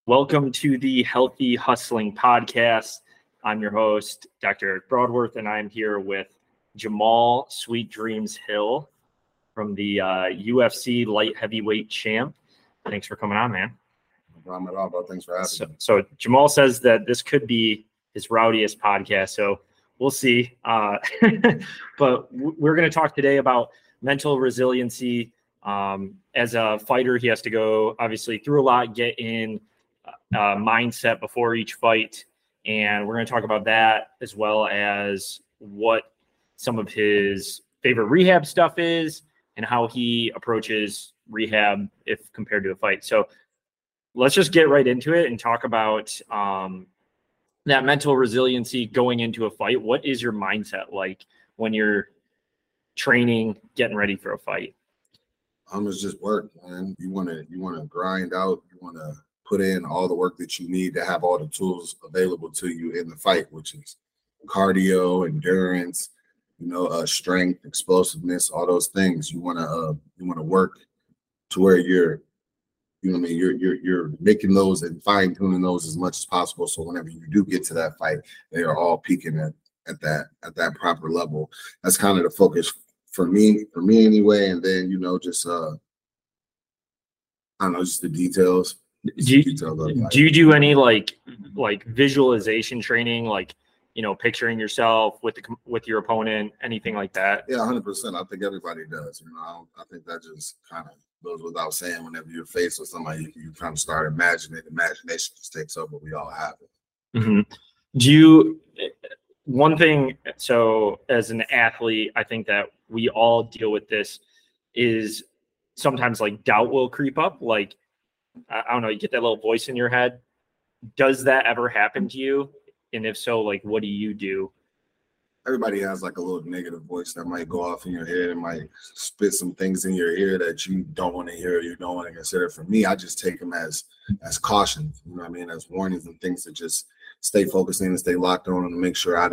Welcome to the Healthy Hustling Podcast. I'm your host, Dr. Eric Broadworth, and I'm here with Jamal Sweet Dreams Hill from the UFC light heavyweight champ. Thanks for coming on, man. No problem at all, bro. Thanks for having me. So Jamal says that this could be his rowdiest podcast, so we'll see. But we're going to talk today about mental resiliency. As a fighter, he has to go, obviously, through a lot, get in mindset before each fight. And we're going to talk about that as well as what some of his favorite rehab stuff is and how he approaches rehab if compared to a fight. So let's just get right into it and talk about that mental resiliency going into a fight. What is your mindset like when you're training, getting ready for a fight? It's just work, man. You want to grind out. You want to put in all the work that you need to have all the tools available to you in the fight, which is cardio, endurance, strength, explosiveness, all those things. You want to work to where you're making those and fine tuning those as much as possible. So whenever you do get to that fight, they are all peaking at that proper level. That's kind of the focus for me anyway. And then, just the details. Do you do any like visualization training, like, picturing yourself with your opponent, anything like that? Yeah, 100%. I think everybody does. I think that just kind of goes without saying. Whenever you're faced with somebody, you kind of start imagining. Imagination just takes over. We all have it. Mm-hmm. One thing, so as an athlete, I think that we all deal with this, is sometimes like doubt will creep up. Like, I don't know, you get that little voice in your head. Does that ever happen to you? And if so, like, what do you do? Everybody has like a little negative voice that might go off in your head and might spit some things in your ear that you don't want to hear, you don't want to consider. For me, I just take them as caution, as warnings and things to just stay focused in and stay locked on and make sure I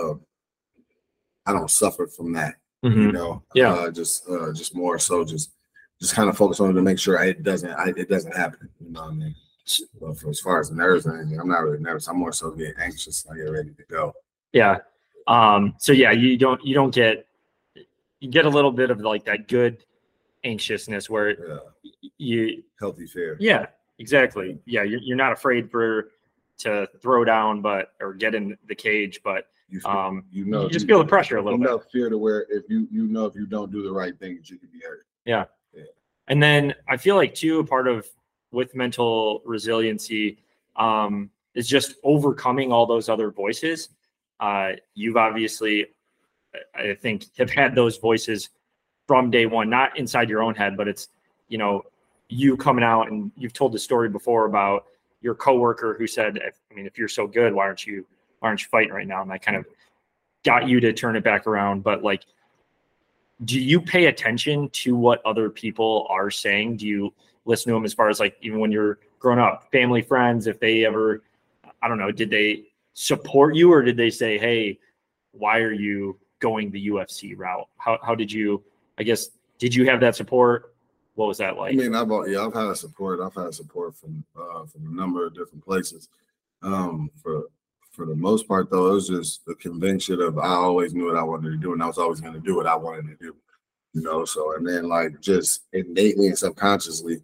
don't suffer from that. Mm-hmm. Just more so just kind of focus on it to make sure it doesn't happen. But for as far as nerves and anything, I'm not really nervous. I'm more so get anxious. I get ready to go. Yeah. So yeah, you get a little bit of like that good anxiousness where you healthy fear. Yeah, exactly. Yeah. You're not afraid to throw down, or get in the cage, but you just feel the pressure a little bit. Enough fear to where if you don't do the right things, you could be hurt. Yeah. And then I feel like too, a part of with mental resiliency is just overcoming all those other voices. You've obviously, I think, have had those voices from day one, not inside your own head, but it's, you coming out, and you've told the story before about your coworker who said, if you're so good, why aren't you fighting right now? And that kind of got you to turn it back around. But like, do you pay attention to what other people are saying? Do you listen to them as far as like, even when you're growing up, family, friends, if they ever, I don't know, did they support you, or did they say, hey, why are you going the UFC route? How did you, did you have that support? What was that like? I've had support. I've had support from a number of different places. For the most part, though, it was just the conviction of I always knew what I wanted to do, and I was always going to do what I wanted to do. So, and then like just innately and subconsciously,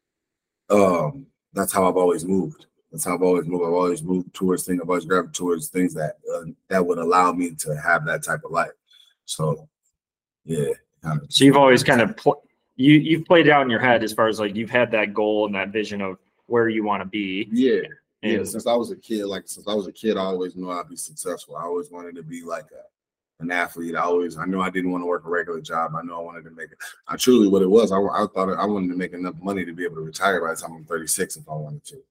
that's how I've always moved. I've always moved towards things. I've always gravitated towards things that would allow me to have that type of life. So, yeah. So you've always kind of you've played it out in your head as far as like you've had that goal and that vision of where you want to be. Yeah. Yeah. Since I was a kid, I always knew I'd be successful. I always wanted to be like an athlete. I knew I didn't want to work a regular job. I knew I wanted to make it. I truly, what it was, I thought I wanted to make enough money to be able to retire by the time I'm 36 if I wanted to.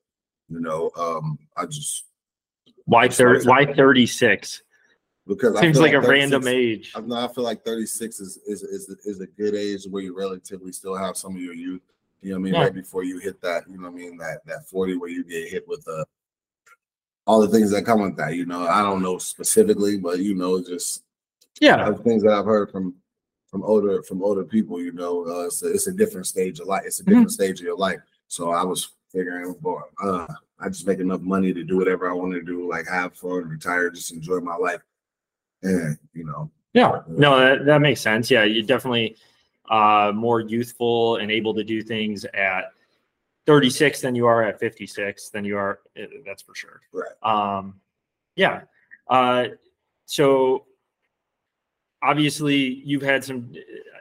Why 36? Because seems like a random age. I feel like 36 is a good age where you relatively still have some of your youth. Right before you hit that, that 40 where you get hit with all the things that come with that. I don't know specifically, but just things that I've heard from older people. It's a different stage of life. It's a different stage of your life. So I was figuring, boy, I just make enough money to do whatever I want to do, like have fun, retire, just enjoy my life. And, you know. Yeah, no, that makes sense. Yeah, you're definitely more youthful and able to do things at 36 than you are at 56 than you are. That's for sure. Right. Yeah. So obviously you've had some,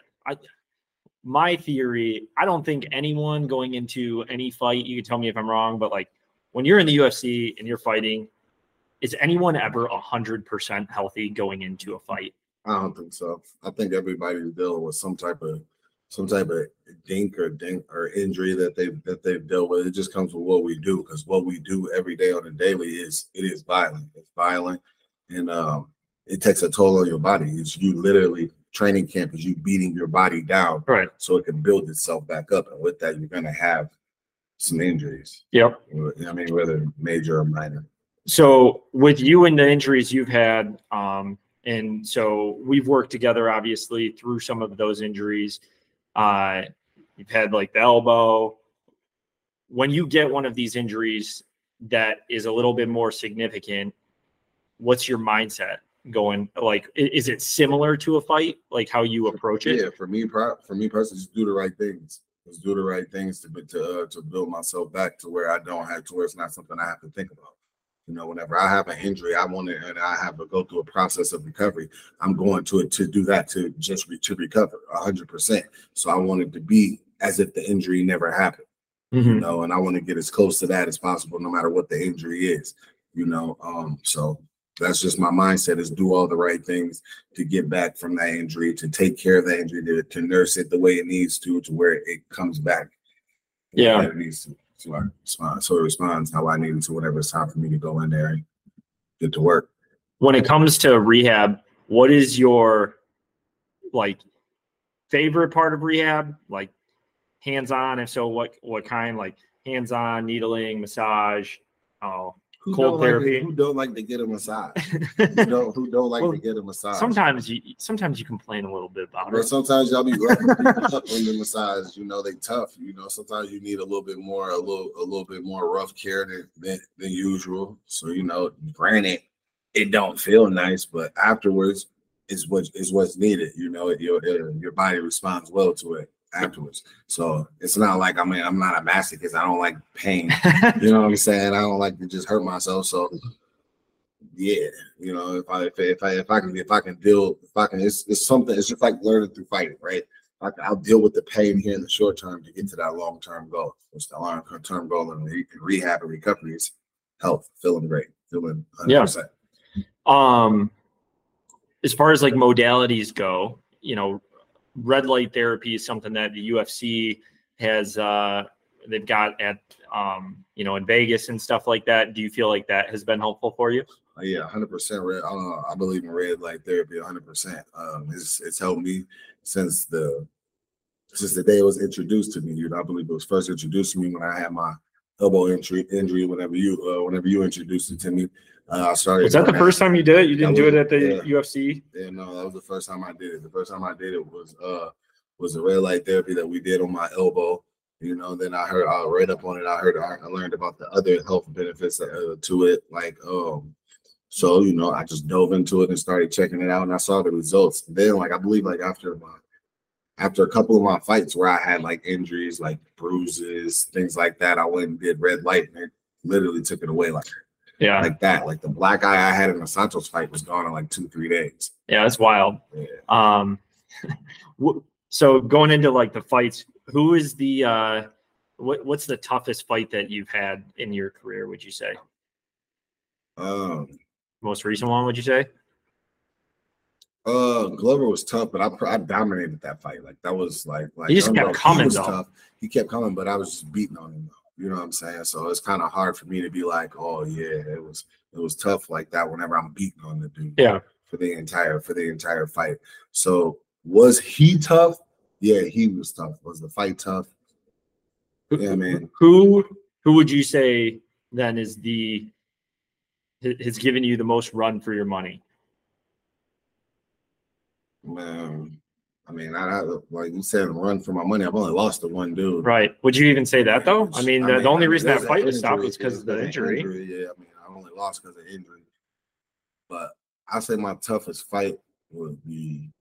my theory, I don't think anyone going into any fight, you can tell me if I'm wrong, but like when you're in the UFC and you're fighting, is anyone ever 100% healthy going into a fight? I don't think so. I think everybody's dealing with some type of dink or injury that they've dealt with. It just comes with what we do, because what we do every day on a daily is violent. It's violent, and it takes a toll on your body. It's you literally training camp is you beating your body down, right, so it can build itself back up. And with that, you're gonna have some injuries. Yep. I mean, whether major or minor. So with you and the injuries you've had, and so we've worked together obviously through some of those injuries. You've had like the elbow. When you get one of these injuries that is a little bit more significant, what's your mindset going? Like, is it similar to a fight, like how you approach it? Yeah, for me personally, just do the right things. Just do the right things to build myself back to where I don't have to where it's not something I have to think about. You know, whenever I have an injury, I have to go through a process of recovery. I'm going to do that to recover 100%. So I want it to be as if the injury never happened, you know, and I want to get as close to that as possible, no matter what the injury is, you know. So that's just my mindset, is do all the right things to get back from that injury, to take care of that injury, to nurse it the way it needs to where it comes back. Yeah. It needs to. So it responds how I need it to whenever it's time for me to go in there and get to work. When it comes to rehab, what is your like favorite part of rehab? Like hands-on? If so, what kind? Like hands-on, needling, massage, cold therapy. Who don't like to get a massage? who don't like to get a massage? Sometimes you complain a little bit about it. Sometimes y'all be roughing people up on the massage. You know, they tough. You know, sometimes you need a little bit more rough care than usual. So, you know, granted, it don't feel nice, but afterwards is what's needed. You know, your body responds well to it afterwards. So it's not like I'm not a masochist. I don't like pain. You know what I'm saying? I don't like to just hurt myself. So yeah, you know, if I can deal, it's something. It's just like learning through fighting, right? I'll deal with the pain here in the short term to get to that long-term goal. Which the long-term goal in rehab and recovery is health, feeling great, feeling 100%. Yeah. As far as like modalities go, you know, red light therapy is something that the UFC has they've got at you know, in Vegas and stuff like that. Do you feel like that has been helpful for you? Yeah, 100%. I believe in red light therapy 100%. It's helped me since the day it was introduced to me. You know, I believe it was first introduced to me when I had my elbow injury. Whenever you introduced it to me, I started. Was that the first time you did it? You didn't do it at the UFC? Yeah, no, that was the first time I did it. The first time I did it was the red light therapy that we did on my elbow. You know, then I read up on it. I learned about the other health benefits to it, like so, you know, I just dove into it and started checking it out, and I saw the results. Then, like, I believe, like, after a couple of my fights where I had like injuries, like bruises, things like that, I went and did red light, and it literally took it away, like that. Like the black eye I had in the Santos fight was gone in like 2-3 days. Yeah, that's wild. Yeah. So going into like the fights, who is the what's the toughest fight that you've had in your career, would you say? Most recent one, would you say? Glover was tough, but I dominated that fight. Like that was like he just kept coming. He was tough. He kept coming, but I was just beating on him. You know what I'm saying? So it's kind of hard for me to be like, oh yeah, it was tough like that whenever I'm beating on the dude. Yeah. For the entire fight. So was he tough? Yeah, he was tough. Was the fight tough? Yeah, man. Who would you say then has given you the most run for your money? Man, I mean, I like you said, run for my money. I've only lost to one dude. Right. Would you even say that though? I mean, the only reason that fight was stopped was because of the injury. Yeah, I mean, I only lost because of injury. But I say my toughest fight would be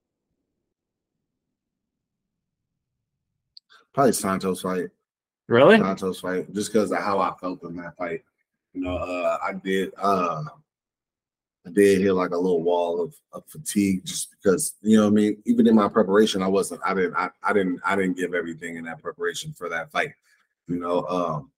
probably Santos fight. Really? Santos fight, just because of how I felt in that fight. You know, I did hit like a little wall of fatigue, just because, you know what I mean. Even in my preparation, I didn't give everything in that preparation for that fight. You know,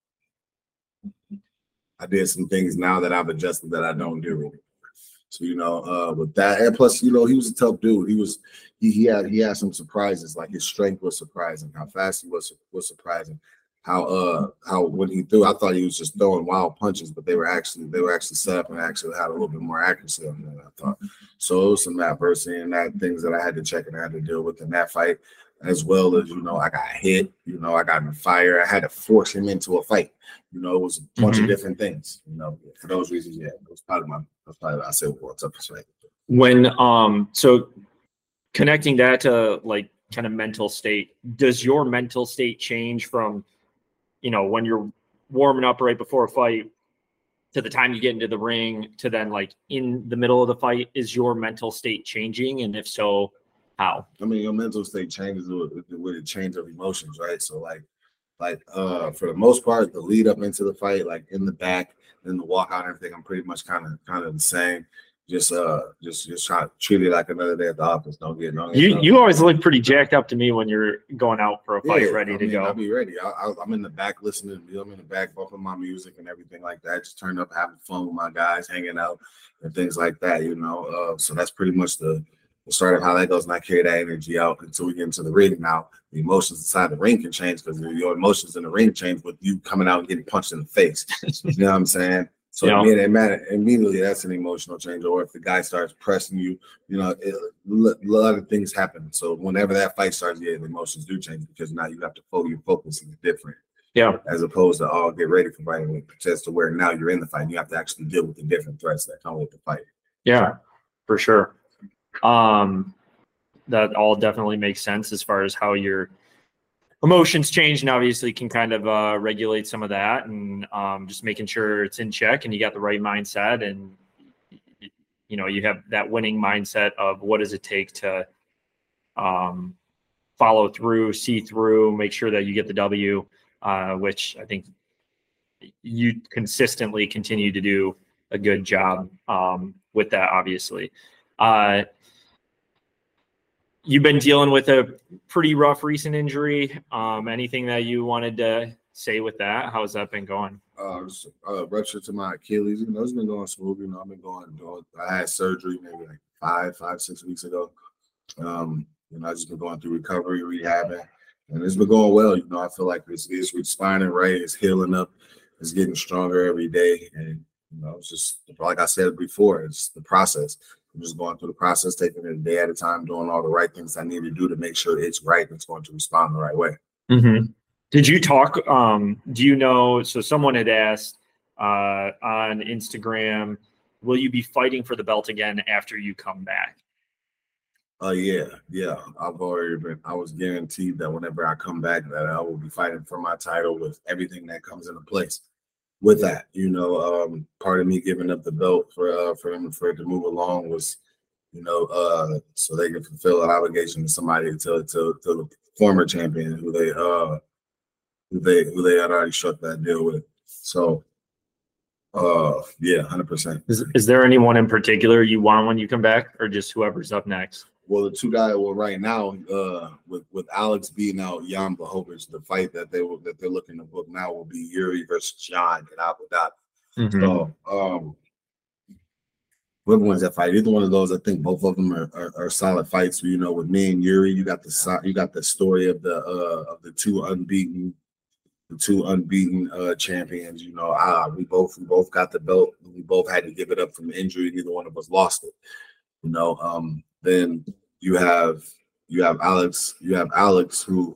I did some things now that I've adjusted that I don't do anymore. So, you know, with that, and plus, you know, he was a tough dude. He had some surprises. Like his strength was surprising. How fast he was surprising. How when he threw, I thought he was just throwing wild punches, but they were actually set up and actually had a little bit more accuracy on them than I thought. So it was some adversity and that things that I had to check and I had to deal with in that fight, as well as, you know, I got hit, you know, I got in the fire. I had to force him into a fight. You know, it was a bunch of different things. You know, for those reasons, yeah, it was probably I said what's up fight. When so connecting that to like kind of mental state, does your mental state change from, you know, when you're warming up right before a fight to the time you get into the ring to then like in the middle of the fight? Is your mental state changing? And if so, how? I mean, your mental state changes with a change of emotions, right? So like for the most part, the lead up into the fight, like in the back, then the walkout and everything, I'm pretty much kind of the same. Just try to treat it like another day at the office. Don't get you always look pretty jacked up to me when you're going out for a fight, ready to go. I'll be ready. I'm in the back listening. I'm in the back bumping my music and everything like that. Just turn up, having fun with my guys, hanging out and things like that. You know, so that's pretty much the start of how that goes. And I carry that energy out until we get into the ring. Now the emotions inside the ring can change because your emotions in the ring change with you coming out and getting punched in the face. You know what I'm saying? So immediately that's an emotional change. Or if the guy starts pressing you, you know, a lot of things happen. So whenever that fight starts, the emotions do change because now you have to focus and different. Yeah. As opposed to get ready for fighting, just to where now you're in the fight. And you have to actually deal with the different threats that come with the fight. Yeah, for sure. That all definitely makes sense as far as how your emotions change, and obviously can kind of regulate some of that, and just making sure it's in check and you got the right mindset, and you know, you have that winning mindset of what does it take to follow through, see through, make sure that you get the W, which I think you consistently continue to do a good job with that, obviously. You've been dealing with a pretty rough recent injury. Anything that you wanted to say with that? How's that been going? Rupture to my Achilles. You know, it's been going smooth. You know, I've been going. I had surgery maybe like 5-6 weeks ago. You know, I've just been going through recovery, rehabbing, and it's been going well. You know, I feel like it's responding right. It's healing up. It's getting stronger every day, and you know, it's just like I said before. It's the process. I'm just going through the process, taking it a day at a time, doing all the right things I need to do to make sure it's right and it's going to respond the right way. Mm-hmm. Did you talk? Do you know? So someone had asked on Instagram, will you be fighting for the belt again after you come back? Yeah. I was guaranteed that whenever I come back, that I will be fighting for my title with everything that comes into place. With that, you know, part of me giving up the belt for it to move along was, you know, so they can fulfill an obligation to somebody to the former champion who they had already struck that deal with. So, yeah, 100%. Is there anyone in particular you want when you come back, or just whoever's up next? Well, the two guys. Well, right now, with Alex beating out Jan Blachowicz, the fight that they're looking to book now will be Yuri versus Jan in Abu Dhabi. Mm-hmm. So, whoever wins that fight, either one of those, I think both of them are solid fights. You know, with me and Yuri, you got the story of the two unbeaten champions. You know, we both got the belt. We both had to give it up from injury. Neither one of us lost it. You know, then you have Alex. You have Alex who's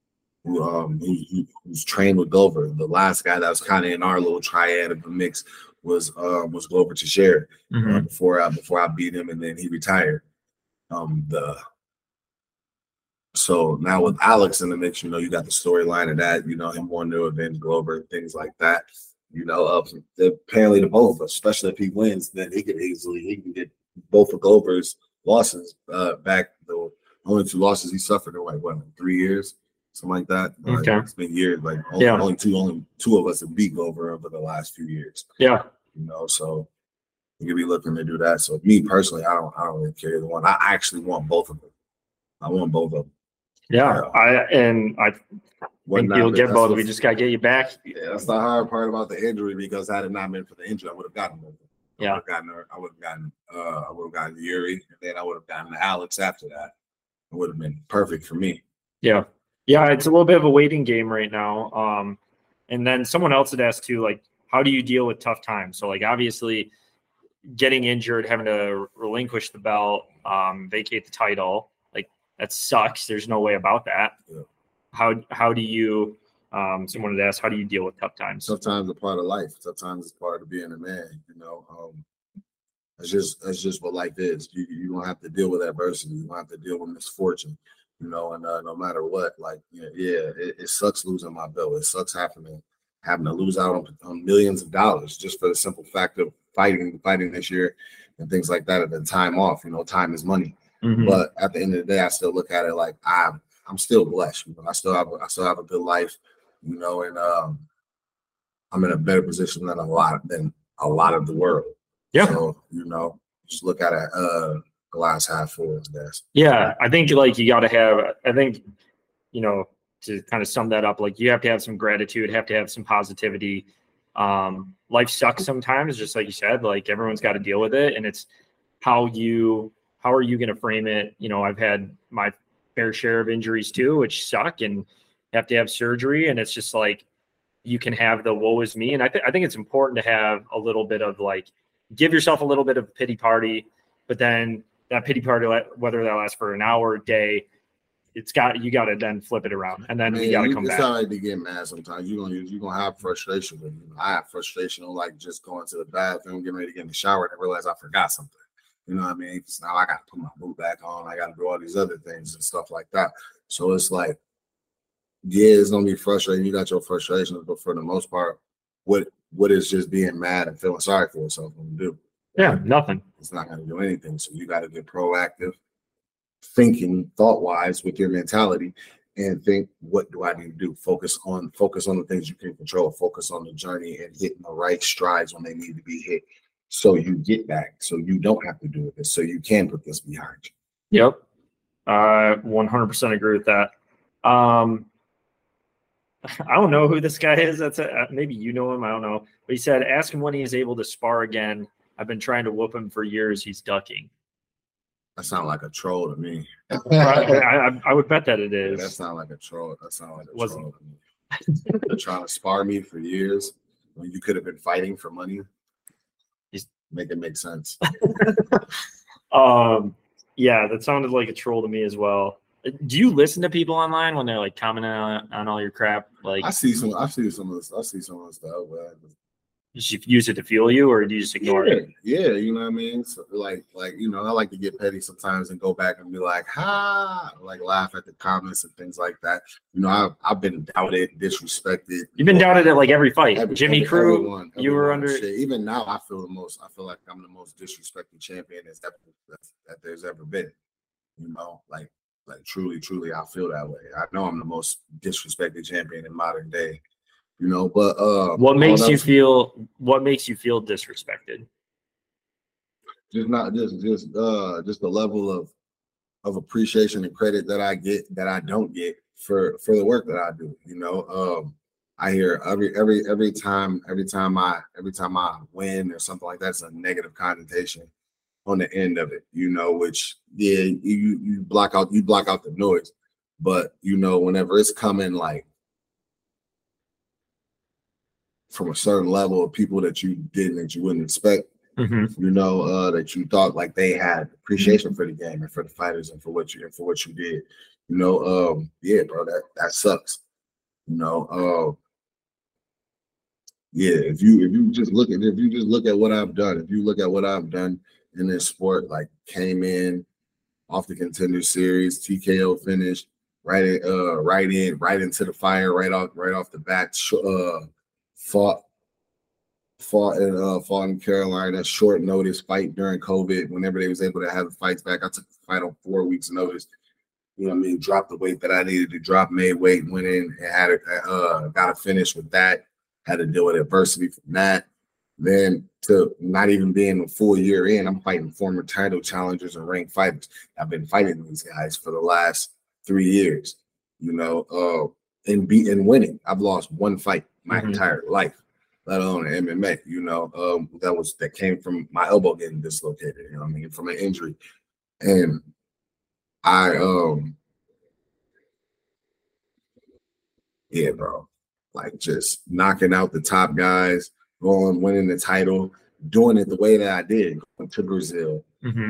trained with Glover. The last guy that was kind of in our little triad of the mix was Glover Teixeira. Mm-hmm. Before I beat him, and then he retired. So now with Alex in the mix, you know, you got the storyline of that, you know, him wanting to avenge Glover and things like that. You know, apparently the both of us, especially if he wins, then he can get both of Glover's losses back. The only 2 losses he suffered in like 3 years, something like that. Okay. It's been years. Like only two of us have beat Glover over the last few years. Yeah. You know, so you could be looking to do that. So me personally, I don't really care the one. I actually want both of them. I want both of them. Yeah, I think you'll get both. We just got to get you back. Yeah, that's the hard part about the injury, because had it not been for the injury, I would have gotten both. Yeah, I would have gotten Yuri, and then I would have gotten Alex after that. It would have been perfect for me. Yeah, it's a little bit of a waiting game right now. And then someone else had asked too, like, how do you deal with tough times? So, like, obviously, getting injured, having to relinquish the belt, vacate the title. That sucks. There's no way about that. Yeah. How do you, someone had asked, how do you deal with tough times? Tough times are part of life. Tough times is part of being a man, you know. That's just what life is. You don't have to deal with adversity. You don't have to deal with misfortune, you know, and no matter what, like, it sucks losing my belt. It sucks having to lose out on millions of dollars just for the simple fact of fighting this year and things like that, and then time off. You know, time is money. Mm-hmm. But at the end of the day, I still look at it like I'm still blessed. You know, I still have a good life, you know, and I'm in a better position than a lot of the world. Yeah. So, you know, just look at it glass half full, I guess. Yeah, I think like you got to have. I think, you know, to kind of sum that up, like you have to have some gratitude, have to have some positivity. Life sucks sometimes, just like you said. Like everyone's got to deal with it, and it's how are you going to frame it? You know, I've had my fair share of injuries too, which suck, and have to have surgery. And it's just like, you can have the woe is me. And I think it's important to have a little bit of like, give yourself a little bit of a pity party, but then that pity party, whether that lasts for an hour, a day, you got to then flip it around, and then you got to come back. It's not like to get mad sometimes. You're gonna have frustration. I have frustration on like just going to the bathroom, getting ready to get in the shower, and I realize I forgot something. You know what I mean? So now I got to put my boot back on. I got to do all these other things and stuff like that. So it's like, yeah, it's going to be frustrating. You got your frustrations, but for the most part, what is just being mad and feeling sorry for yourself going to do? Yeah, nothing. It's not going to do anything. So you got to get proactive, thinking thought-wise with your mentality, and think, what do I need to do? Focus on the things you can control. Focus on the journey and hitting the right strides when they need to be hit. So you get back, so you don't have to do it, so you can put this behind you. Yep. I 100% agree with that. I don't know who this guy is. Maybe you know him. I don't know. But he said, ask him when he is able to spar again. I've been trying to whoop him for years. He's ducking. That sounds like a troll to me. I would bet that it is. Yeah, that sounds like a troll. Troll to me. They're trying to spar me for years when you could have been fighting for money. Make it make sense. Yeah, that sounded like a troll to me as well. Do you listen to people online when they're like commenting on all your crap? Like I see some of the stuff, but you use it to fuel you, or do you just ignore it? Yeah, you know what I mean? So like, you know, I like to get petty sometimes and go back and be like, like laugh at the comments and things like that. You know, I've been doubted, disrespected. You've been doubted at like every fight. Jimmy Crew, everyone you were under. Shit. Even now, I feel like I'm the most disrespected champion that there's ever been. You know, like truly, I feel that way. I know I'm the most disrespected champion in modern day. You know, but what makes you feel disrespected? Just the level of appreciation and credit that I get that I don't get for the work that I do. You know, I hear every time I win or something like that, it's a negative connotation on the end of it. You know, which you block out the noise, but you know, whenever it's coming like from a certain level of people that you wouldn't expect, you know, that you thought like they had appreciation for the game and for the fighters and for what you did, you know, yeah, bro, that sucks, you know, yeah. If you just look at what I've done in this sport, like came in off the Contender Series, TKO finished, right into the fire, right off the bat. Fought in Carolina, short notice fight during COVID. Whenever they was able to have the fights back, I took the fight on 4 weeks notice. You know what I mean? Dropped the weight that I needed to drop, made weight, went in and had got a finish with that. Had to deal with adversity from that. Then to not even being a full year in, I'm fighting former title challengers and ranked fighters. I've been fighting these guys for the last 3 years, you know, and winning. I've lost one fight my entire life, let alone MMA, you know, that came from my elbow getting dislocated, you know what I mean, from an injury. And yeah, bro, like just knocking out the top guys, winning the title, doing it the way that I did, going to Brazil,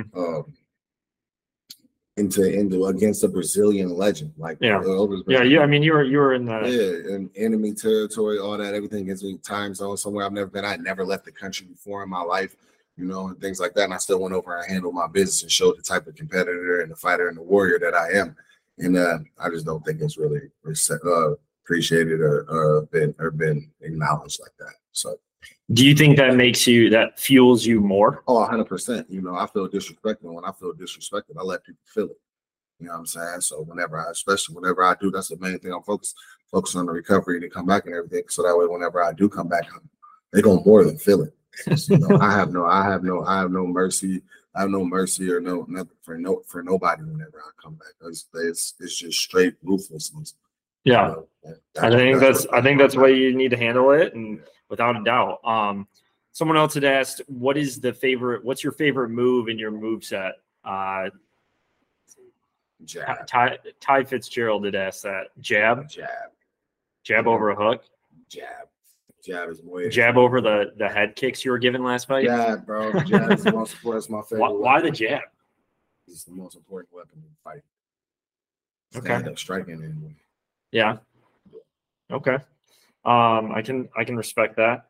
into against a Brazilian legend, like I mean, you were in the in enemy territory, all that, everything against me, time zone somewhere I've never been. I never left the country before in my life, you know, and things like that. And I still went over and handled my business and showed the type of competitor and the fighter and the warrior that I am. And I just don't think it's really appreciated or been acknowledged like that. So do you think that fuels you more? Oh, 100%. You know, I feel disrespected. When I feel disrespected, I let people feel it. You know what I'm saying? So especially whenever I do, that's the main thing I'm focused on, the recovery to come back and everything. So that way, whenever I do come back, they gonna more than feel it. You know, I have no mercy. I have no mercy or nothing for nobody whenever I come back. It's just straight ruthlessness. Yeah, you know, I think that's the way you need to handle it, and without a doubt. Someone else had asked, what's your favorite move in your moveset? Jab. Ty Fitzgerald did ask that. Jab over a hook. Jab is way. Jab over the head kicks you were given last fight. Jab, bro. Jab is the most important. It's my favorite. Why the jab? It's the most important weapon in the fight. Okay. Up striking anyway. Yeah. Okay. I can respect that.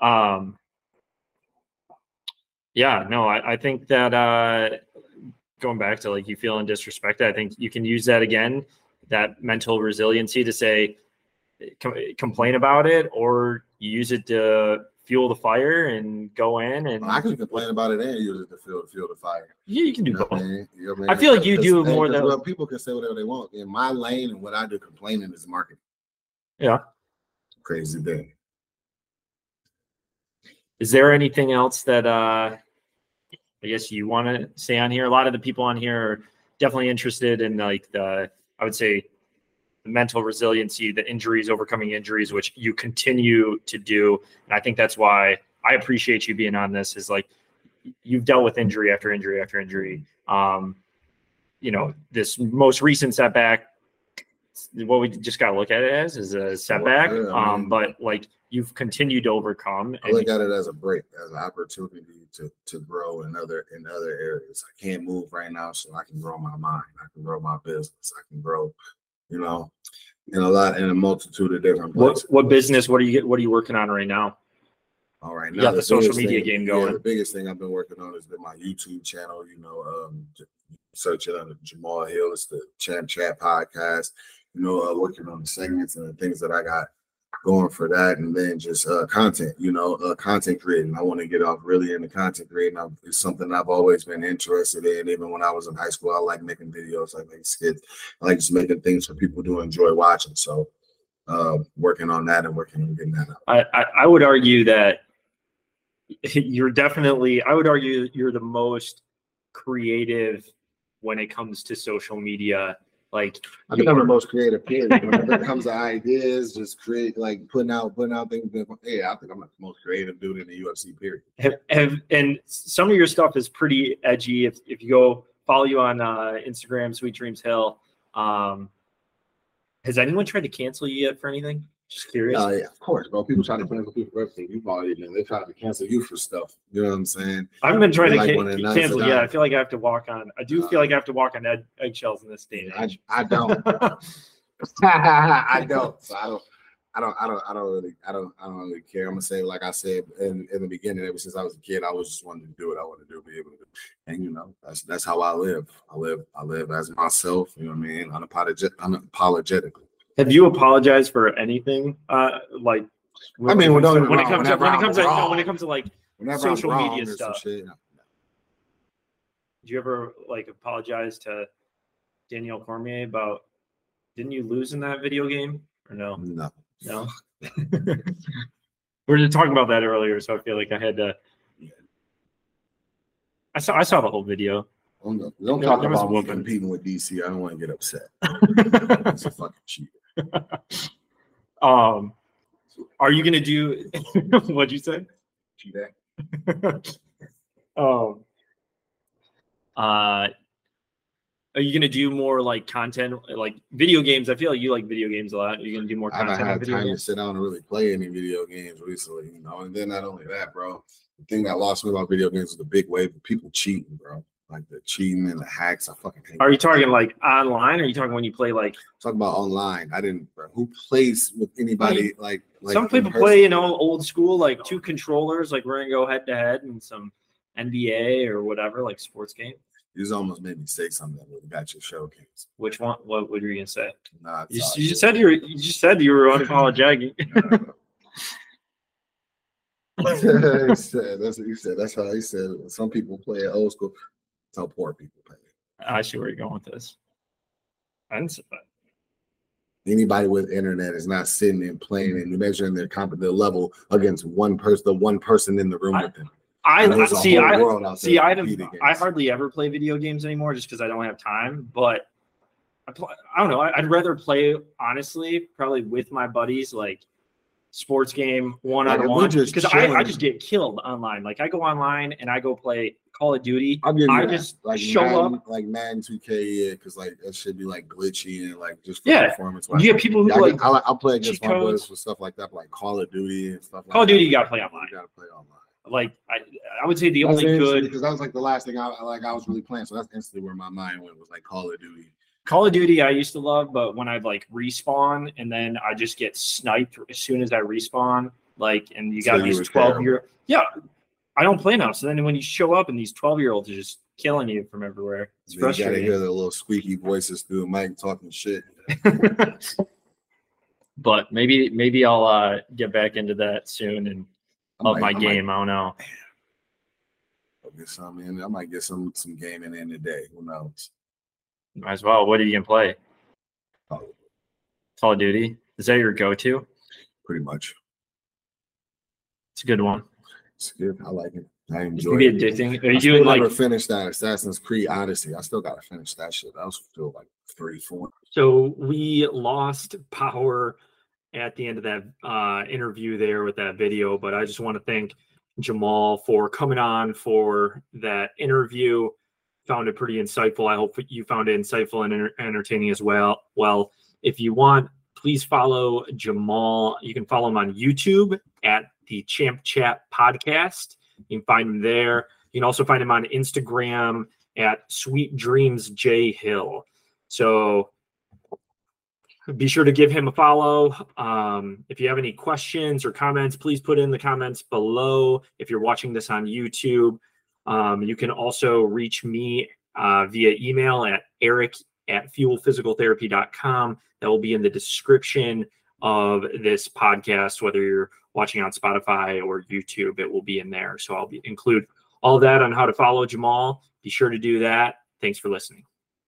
Yeah, no, I think that going back to like you feeling disrespected, I think you can use that again, that mental resiliency to say, complain about it, or you use it to fuel the fire and go in. And I can complain about it and use it to fuel the fire. Yeah, you can do both. I mean? I feel like you do more than. Well, people can say whatever they want. In my lane, and what I do complaining is marketing. Yeah. Crazy thing. Is there anything else that I guess you want to say on here? A lot of the people on here are definitely interested in like I would say the mental resiliency, the injuries, overcoming injuries, which you continue to do. And I think that's why I appreciate you being on this, is like you've dealt with injury after injury after injury. You know, this most recent setback, what we just got to look at it as is a setback. Yeah, I mean, but like you've continued to overcome. I look at it as a break, as an opportunity to grow in other areas. I can't move right now, so I can grow my mind. I can grow my business. I can grow, you know, in a multitude of different places. What business? What are you working on right now? All right, now the social media game going. Yeah, the biggest thing I've been working on has been my YouTube channel. You know, search it under Jamal Hill. It's the Champ Chat podcast. You know, working on the segments and the things that I got going for that, and then just content, you know, content creating. I want to get off really into content creating. It's something I've always been interested in. Even when I was in high school, I like making videos, I like skits, I like just making things for people to enjoy watching. So working on that and working on getting that out. I would argue that you're the most creative when it comes to social media. Like I think I'm the most creative period. When it comes to ideas, just putting out things. Yeah, I think I'm the most creative dude in the UFC period. And some of your stuff is pretty edgy. If you go follow you on Instagram, Sweet Dreams Hill, has anyone tried to cancel you yet for anything? Just curious. Yeah, of course, bro. People try to cancel people for everything. You've already been. They try to cancel you for stuff. You know what I'm saying? I haven't been trying to cancel. Yeah, I feel like I have to walk on. I do feel like I have to walk on eggshells in this day and age. I don't. I don't. So really care. I'm gonna say, like I said in the beginning, ever since I was a kid, I was just wanting to do what I want to do, be able to do. And you know, that's how I live. I live as myself, you know what I mean? Unapologetically. Have you apologized for anything? Like, I mean, when it comes to like social media stuff. Shit, no. Did you ever like apologize to Danielle Cormier about, didn't you lose in that video game or no? No. We were just talking about that earlier, so I feel like I had to. I saw the whole video. Don't talk about me competing with DC. I don't want to get upset. It's a fucking cheater. Are you gonna do? What'd you say? Cheater. Are you gonna do more like content, like video games? I feel like you like video games a lot. Are you gonna do more content? I haven't had time games? to sit down and really play any video games recently, you know. And then not only that, bro, the thing that lost me about video games is the big wave of people cheating, bro. Like the cheating and the hacks. I fucking hate. Are you talking like online? Or are you talking when you play like? Talk about online. I didn't. Bro, who plays with anybody like some people play, you know, old school, like two controllers. Like we're gonna go head to head in some NBA or whatever, like sports game. You just almost made me say something that got your showcase. Which one? What were you gonna say? Nah, you just said you were unapologetic. He said that's what he said. That's how he said it. Some people play it old school. That's how poor people play it. I see where you're going with this. I didn't say that. Anybody with internet is not sitting and playing and measuring their level against one person, the one person in the room with them. I hardly ever play video games anymore just because I don't have time. But I don't know. I'd rather play, honestly, probably with my buddies, like sports game one-on-one, because I just get killed online. Like I go online and I go play Call of Duty. I just like show up like Madden 2K, because like that should be like glitchy and like just performance. You have people who I'll play against my boys for stuff like that, like Call of Duty and stuff. Call of Duty, you gotta play online. Like I would say the only good, because that was like the last thing I was really playing. So that's instantly where my mind went, was like Call of Duty. Call of Duty I used to love, but when I'd like respawn and then I just get sniped as soon as I respawn, like, and you got these 12-year, I don't play now. So then when you show up and these 12-year-olds are just killing you from everywhere, it's frustrating. You gotta hear the little squeaky voices through the mic talking shit. But maybe I'll get back into that soon and up my game. I don't know. I'll get some in. I might get some gaming in today. Who knows? Might as well. What are you gonna play? Call of Duty. Is that your go-to? Pretty much. It's a good one. It's good. I like it. I enjoy it. It's addicting. Are you doing like? Never finished that Assassin's Creed Odyssey. I still gotta finish that shit. That was still like 3-4. So we lost power at the end of that interview there with that video, but I just want to thank Jamal for coming on for that interview. Found it pretty insightful. I hope you found it insightful and entertaining as well. Well, if you want, please follow Jamal. You can follow him on YouTube at the Champ Chat Podcast. You can find him there. You can also find him on Instagram at Sweet Dreams J Hill. So be sure to give him a follow. If you have any questions or comments, please put in the comments below. If you're watching this on YouTube, you can also reach me via email at eric@fuelphysicaltherapy.com. That will be in the description of this podcast, whether you're watching on Spotify or YouTube, it will be in there. So I'll include all of that on how to follow Jamal. Be sure to do that. Thanks for listening.